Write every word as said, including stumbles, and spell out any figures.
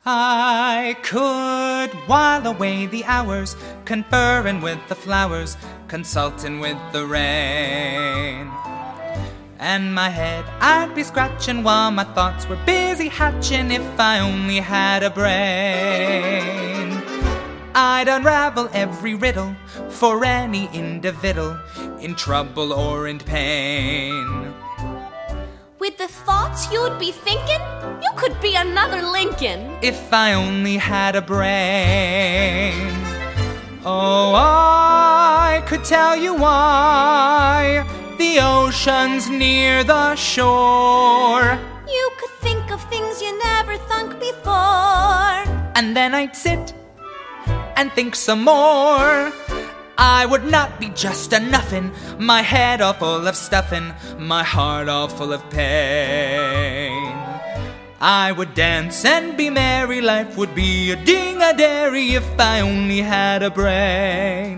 I could while away the hours, conferring with the flowers, consulting with the rain. And my head I'd be scratching while my thoughts were busy hatching if I only had a brain. I'd unravel every riddle for any individual in trouble or in pain. With the thoughts you'd be thinking, you could be another Lincoln. If I only had a brain. Oh, I could tell you why the ocean's near the shore. You could think of things you never thunk before. And then I'd sit and think some more. I would not be just a nuffin', my head all full of stuffin', my heart all full of pain. I would dance and be merry, life would be a ding-a-dairy if I only had a brain.